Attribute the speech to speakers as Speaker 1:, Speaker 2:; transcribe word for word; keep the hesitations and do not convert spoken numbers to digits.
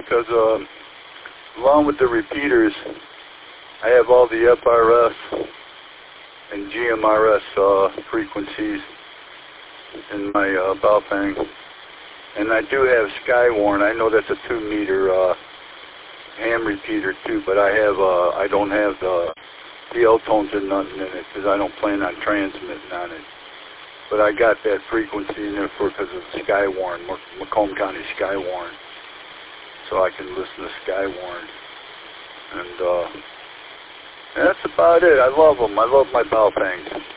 Speaker 1: because uh, along with the repeaters, I have all the F R S and G M R S uh, frequencies in my uh, Baofeng. And I do have Skywarn. I know that's a two meter uh, ham repeater too, but I have uh, I don't have the the L tones and nothing in it because I don't plan on transmitting on it. But I got that frequency in there for because of Skywarn, Macomb County Skywarn, so I can listen to Skywarn. And uh, that's about it. I love them. I love my Baofengs.